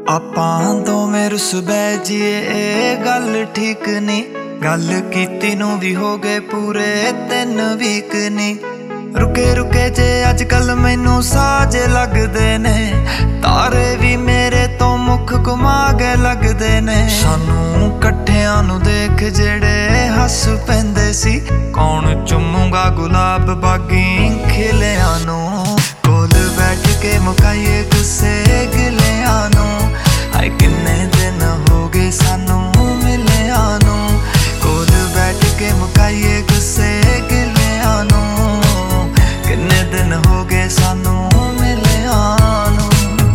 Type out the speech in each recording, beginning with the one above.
ਆਪਾਂ ਦੋਵੇਂ ਰੁੱਸ ਬਹਿ ਜੀਏ ਇਹ ਗੱਲ ਠੀਕ ਨੀ। ਗੱਲ ਕੀਤੀ ਨੂੰ ਵੀ ਹੋ ਗਏ ਪੂਰੇ 3 ਵੀਕ ਨੀ। ਰੁਕੇ ਰੁਕੇ ਜੇ ਅੱਜ ਕੱਲ ਮੈਨੂੰ ਸਾਜ ਲੱਗਦੇ ਨੇ। ਤਾਰੇ ਵੀ ਮੇਰੇ ਤੋਂ ਮੁੱਖ ਘੁਮਾ ਕੇ ਲੱਗਦੇ ਨੇ। ਸਾਨੂੰ ਇਕੱਠਿਆਂ ਨੂੰ ਦੇਖ ਜਿਹੜੇ ਹੱਸ ਪੈਂਦੇ ਸੀ। ਕੌਣ ਚੁੰਮੂਗਾ ਗੁਲਾਬ ਬਾਗੀ ਖਿਲਿਆਂ ਨੂੰ। ਕੋਲ ਬੈਠ ਕੇ ਮੁਕਾਈਏ ਗੁੱਸੇ ਗਿਲਿਆਂ ਨੂੰ। ਹਾਏ ਕਿੰਨੇ ਦਿਨ ਹੋ ਗਏ ਸਾਨੂੰ ਮਿਲਿਆਂ ਨੂੰ। ਕੋਲ ਬੈਠ ਕੇ ਮੁਕਾਈਏ ਗੁੱਸੇ ਗਿਲਿਆਂ ਨੂੰ। ਕਿੰਨੇ ਦਿਨ ਹੋ ਗਏ ਸਾਨੂੰ ਮਿਲਿਆਂ ਨੂੰ।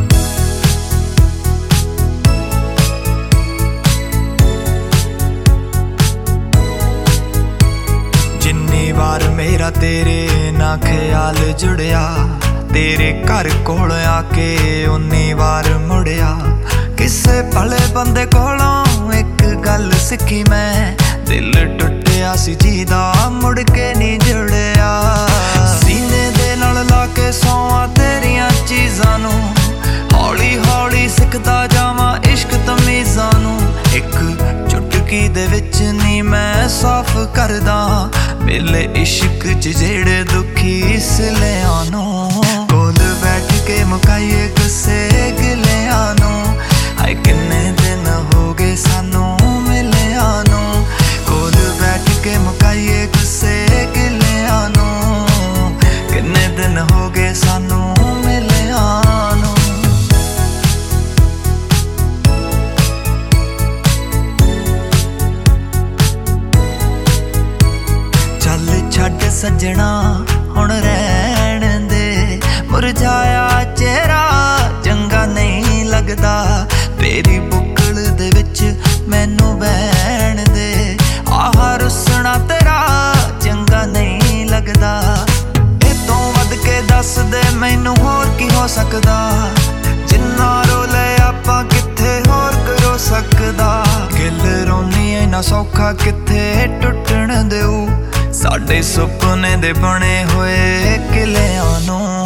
ਜਿੰਨੀ ਵਾਰ ਮੇਰਾ ਤੇਰੇ ਨਾਲ ਖਿਆਲ ਜੁੜਿਆ। ਤੇਰੇ ਘਰ ਕੋਲ ਆ ਕੇ ਉਨੀ ਵਾਰ ਮੁੜਿਆ। ਕਿਸੇ ਭਲੇ ਬੰਦੇ ਕੋਲੋਂ ਇੱਕ ਗੱਲ ਸਿੱਖੀ ਮੈਂ। ਦਿਲ ਟੁੱਟਿਆ ਸੀ ਜਿਹਦਾ ਮੁੜ ਕੇ ਨਹੀਂ ਜੁੜਿਆ। ਸੀਨੇ ਦੇ ਨਾਲ ਲਾ ਕੇ ਸੌਂਵਾਂ ਤੇਰੀਆਂ ਚੀਜ਼ਾਂ ਨੂੰ। ਹੌਲੀ ਹੌਲੀ ਸਿੱਖਦਾ ਜਾਵਾਂ ਇਸ਼ਕ ਤਮੀਜ਼ਾਂ ਨੂੰ। ਇੱਕ ਚੁਟਕੀ ਦੇ ਵਿੱਚ ਨੀ ਮੈਂ ਸਾਫ਼ ਕਰਦਾ ਵੇਲੇ ਇਸ਼ਕ 'ਚ ਜਿਹੜੇ ਦੁਖੀ ਸਿਲਿਆਂ ਨੂੰ। ਕੋਲ ਬੈਠ ਕੇ ਮੁਕਾਈਏ ਗੁੱਸੇ ਗਿਲਿਆਂ ਨੂੰ। ਹਾਏ ਕਿੰਨੇ ਦਿਨ ਹੋ ਗਏ ਸਾਨੂੰ ਮਿਲਿਆਂ ਨੂੰ। ਕੋਲ ਬੈਠ ਕੇ ਮੁਕਾਈਏ ਗੁੱਸੇ ਗਿਲਿਆਂ ਨੂੰ। ਕਿੰਨੇ ਦਿਨ ਹੋ ਗਏ ਸਾਨੂੰ ਮਿਲਿਆਂ ਨੂੰ। ਚੱਲ ਛੱਡ ਸੱਜਣਾ ਹੁਣ ਰਹਿਣ ਦੇ। ਮੁਰਝਾਇਆ ਚਿਹਰਾ ਚੰਗਾ ਨਹੀਂ ਲੱਗਦਾ। ਤੇਰੀ ਬੁੱਕਲ ਦੇ ਵਿੱਚ ਮੈਨੂੰ ਬਹਿਣ ਦੇ। ਆਹ ਰੁੱਸਣਾ ਤੇਰਾ ਚੰਗਾ ਨਹੀਂ ਲੱਗਦਾ। ਇਹ ਤੋਂ ਵੱਧ ਕੇ ਦੱਸ ਦੇ ਮੈਨੂੰ ਹੋਰ ਕੀ ਹੋ ਸਕਦਾ। ਜਿੰਨਾ ਰੋਲੇ ਆਪਾਂ ਕਿੱਥੇ ਹੋਰ ਕਰੋ ਸਕਦਾ। ਗਿੱਲ ਰੋਨੀ ਇੰਨਾ ਸੌਖਾ ਕਿੱਥੇ ਟੁੱਟਣ ਦਿਓ। ਸਾਡੇ ਸੁਪਨੇ ਦੇ ਬਣੇ ਹੋਏ ਕਿਲਿਆਂ ਨੂੰ।